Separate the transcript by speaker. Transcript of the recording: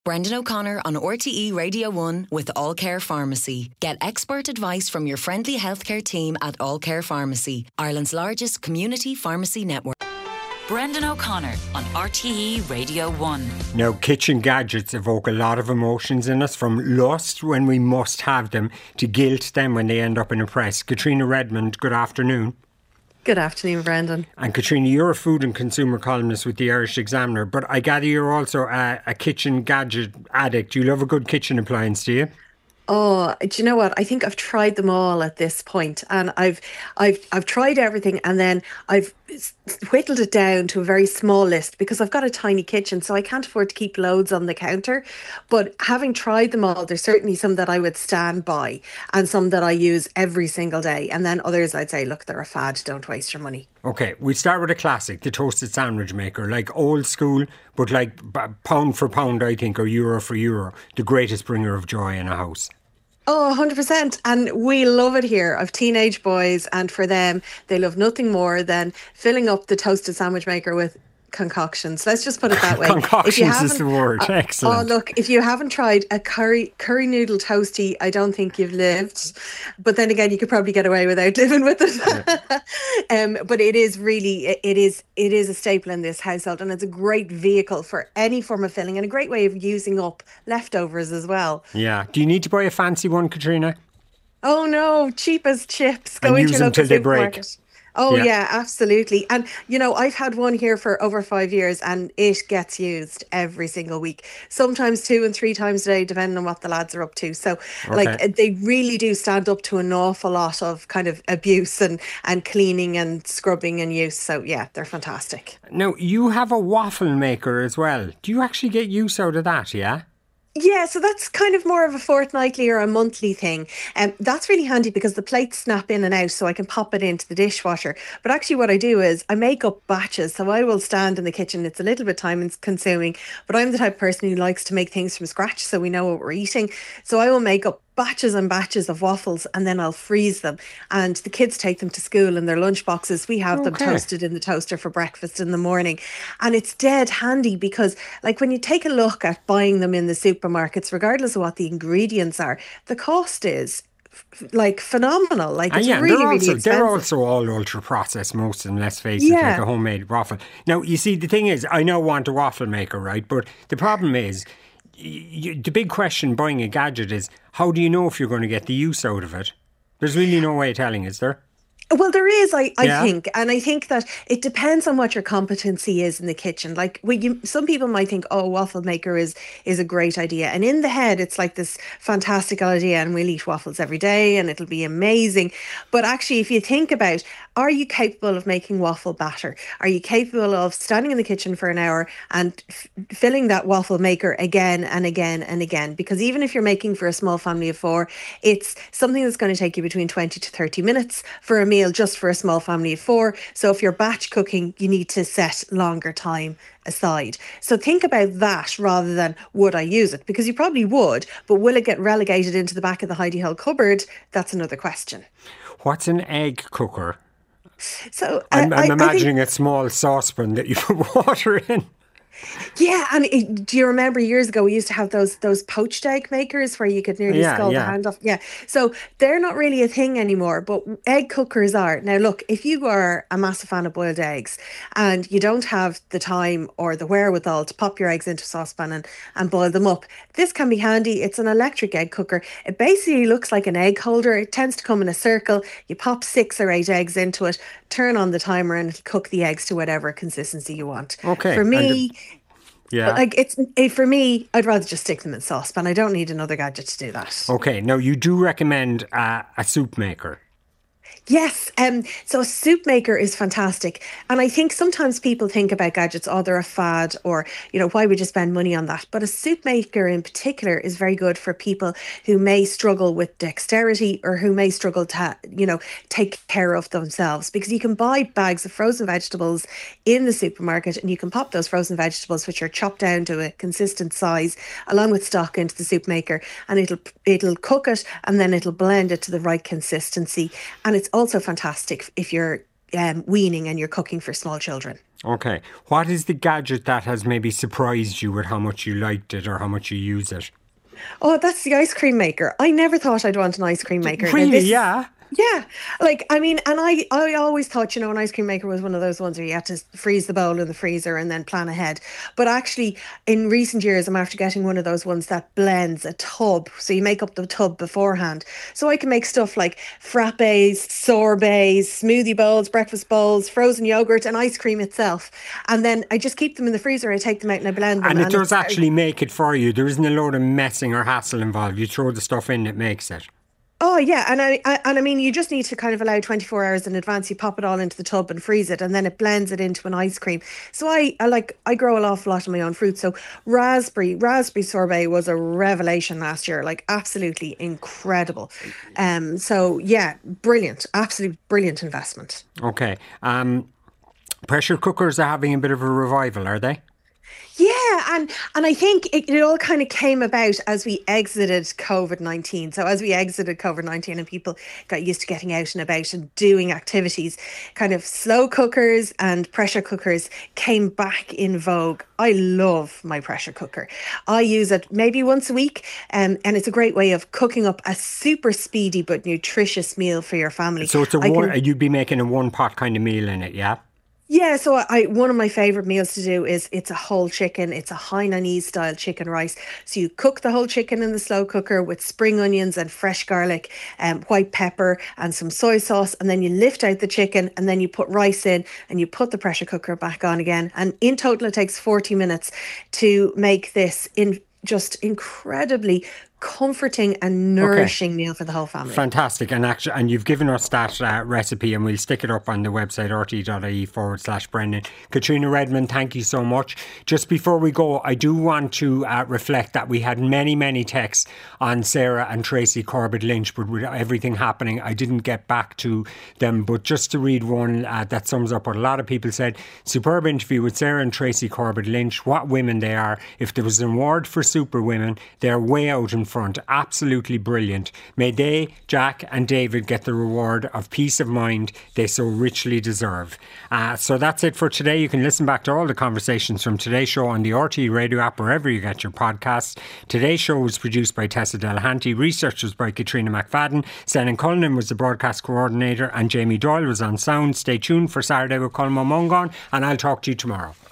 Speaker 1: Brendan O'Connor on RTE Radio 1 with All Care Pharmacy. Get expert advice from your friendly healthcare team at All Care Pharmacy, Ireland's largest community pharmacy network.
Speaker 2: Brendan O'Connor on RTE Radio 1.
Speaker 3: Now, kitchen gadgets evoke a lot of emotions in us, from lust when we must have them to guilt then when they end up in a press. Katrina Redmond, good afternoon.
Speaker 4: Good afternoon, Brendan.
Speaker 3: And Katrina, you're a food and consumer columnist with the Irish Examiner, but I gather you're also a kitchen gadget addict. You love a good kitchen appliance, do you?
Speaker 4: Oh, do you know what? I think I've tried them all at this point, and I've tried everything, and then I've whittled it down to a very small list because I've got a tiny kitchen, so I can't afford to keep loads on the counter. But having tried them all, there's certainly some that I would stand by, and some that I use every single day, and then others I'd say, look, they're a fad. Don't waste your money.
Speaker 3: Okay, we start with a classic, the toasted sandwich maker, like old school, but like pound for pound, I think, or euro for euro, the greatest bringer of joy in a house.
Speaker 4: Oh, 100%. And we love it here. I've teenage boys, and for them, they love nothing more than filling up the toasted sandwich maker with concoctions. Let's just put it that way.
Speaker 3: Concoctions is the word. Excellent.
Speaker 4: Oh, look, if you haven't tried a curry noodle toasty, I don't think you've lived. But then again, you could probably get away without living with it. Yeah. But it is really, it is a staple in this household, and it's a great vehicle for any form of filling and a great way of using up leftovers as well.
Speaker 3: Yeah. Do you need to buy a fancy one, Katrina?
Speaker 4: Oh no, cheap as chips.
Speaker 3: Go into your local supermarket. They break.
Speaker 4: Oh, yeah, absolutely. And, you know, I've had one here for over 5 years, and it gets used every single week, sometimes 2 and 3 times a day, depending on what the lads are up to. So, like, they really do stand up to an awful lot of kind of abuse and cleaning and scrubbing and use. So, yeah, they're fantastic.
Speaker 3: Now, you have a waffle maker as well. Do you actually get use out of that, yeah?
Speaker 4: Yeah, so that's kind of more of a fortnightly or a monthly thing. That's really handy because the plates snap in and out, so I can pop it into the dishwasher. But actually what I do is I make up batches. So I will stand in the kitchen. It's a little bit time consuming, but I'm the type of person who likes to make things from scratch so we know what we're eating. So I will make up batches and batches of waffles, and then I'll freeze them, and the kids take them to school in their lunch boxes. We have them toasted in the toaster for breakfast in the morning, and it's dead handy because, like, when you take a look at buying them in the supermarkets, regardless of what the ingredients are, the cost is like phenomenal. Like, it's really expensive.
Speaker 3: They're also all ultra processed, most of them, let's face it, like a homemade waffle. Now, you see, the thing is, I now want a waffle maker, right? But the problem is, the big question buying a gadget is, how do you know if you're going to get the use out of it? There's really no way of telling, is there?
Speaker 4: Well, there is, I think. And I think that it depends on what your competency is in the kitchen. Like, some people might think, oh, waffle maker is a great idea. And in the head, it's like this fantastic idea, and we'll eat waffles every day and it'll be amazing. But actually, if you think about, are you capable of making waffle batter? Are you capable of standing in the kitchen for an hour and filling that waffle maker again and again and again? Because even if you're making for a small family of 4, it's something that's going to take you between 20 to 30 minutes for a meal just for a small family of 4. So if you're batch cooking, you need to set longer time aside. So think about that rather than would I use it? Because you probably would, but will it get relegated into the back of the hidey hole cupboard? That's another question.
Speaker 3: What's an egg cooker?
Speaker 4: So
Speaker 3: I'm imagining a small saucepan that you put water in.
Speaker 4: Yeah, and do you remember years ago we used to have those poached egg makers where you could nearly scald the hand off? Yeah, so they're not really a thing anymore, but egg cookers are. Now look, if you are a massive fan of boiled eggs and you don't have the time or the wherewithal to pop your eggs into a saucepan and boil them up, this can be handy. It's an electric egg cooker. It basically looks like an egg holder. It tends to come in a circle. You pop 6 or 8 eggs into it, turn on the timer, and it'll cook the eggs to whatever consistency you want.
Speaker 3: Okay.
Speaker 4: For me...
Speaker 3: Yeah.
Speaker 4: Like, for me, I'd rather just stick them in saucepan. I don't need another gadget to do that.
Speaker 3: Okay. Now, you do recommend a soup maker.
Speaker 4: Yes, so a soup maker is fantastic. And I think sometimes people think about gadgets, oh, they're a fad, or, you know, why would you spend money on that? But a soup maker in particular is very good for people who may struggle with dexterity or who may struggle to, you know, take care of themselves. Because you can buy bags of frozen vegetables in the supermarket and you can pop those frozen vegetables, which are chopped down to a consistent size, along with stock into the soup maker, and it'll cook it and then it'll blend it to the right consistency. And it's also fantastic if you're weaning and you're cooking for small children.
Speaker 3: Okay. What is the gadget that has maybe surprised you with how much you liked it or how much you use it?
Speaker 4: Oh, that's the ice cream maker. I never thought I'd want an ice cream maker.
Speaker 3: Really? Yeah.
Speaker 4: Yeah, like, I mean, and I always thought, an ice cream maker was one of those ones where you had to freeze the bowl in the freezer and then plan ahead. But actually, in recent years, I'm after getting one of those ones that blends a tub. So you make up the tub beforehand. So I can make stuff like frappes, sorbets, smoothie bowls, breakfast bowls, frozen yogurt, and ice cream itself. And then I just keep them in the freezer. I take them out and I blend them.
Speaker 3: And it does actually make it for you. There isn't a load of messing or hassle involved. You throw the stuff in, it makes it.
Speaker 4: Oh yeah, and I mean, you just need to kind of allow 24 hours in advance. You pop it all into the tub and freeze it, and then it blends it into an ice cream. So I grow an awful lot of my own fruit. So raspberry sorbet was a revelation last year, like absolutely incredible. So yeah, brilliant, absolutely brilliant investment.
Speaker 3: Okay, pressure cookers are having a bit of a revival, are they?
Speaker 4: Yeah, and I think it all kind of came about as we exited COVID-19. So as we exited COVID-19 and people got used to getting out and about and doing activities, kind of slow cookers and pressure cookers came back in vogue. I love my pressure cooker. I use it maybe once a week, and it's a great way of cooking up a super speedy but nutritious meal for your family.
Speaker 3: So you'd be making a one-pot kind of meal in it, yeah?
Speaker 4: Yeah, so one of my favourite meals to do is it's a whole chicken. It's a Hainanese style chicken rice. So you cook the whole chicken in the slow cooker with spring onions and fresh garlic, white pepper and some soy sauce. And then you lift out the chicken and then you put rice in and you put the pressure cooker back on again. And in total, it takes 40 minutes to make this just incredibly comforting and nourishing meal for the whole family.
Speaker 3: Fantastic. And you've given us that recipe, and we'll stick it up on the website rte.ie/Brendan. Katrina Redmond, thank you so much. Just before we go, I do want to reflect that we had many texts on Sarah and Tracy Corbett Lynch, but with everything happening, I didn't get back to them. But just to read one that sums up what a lot of people said: superb interview with Sarah and Tracy Corbett Lynch. What women they are. If there was an award for super women, they're way out in front. Absolutely brilliant. May they, Jack and David, get the reward of peace of mind they so richly deserve. So that's it for today. You can listen back to all the conversations from today's show on the RTE Radio app, wherever you get your podcasts. Today's show was produced by Tessa Delahanty. Research was by Katrina McFadden. Senan Cullinan was the broadcast coordinator, and Jamie Doyle was on sound. Stay tuned for Saturday with Colm O'Mongan, and I'll talk to you tomorrow.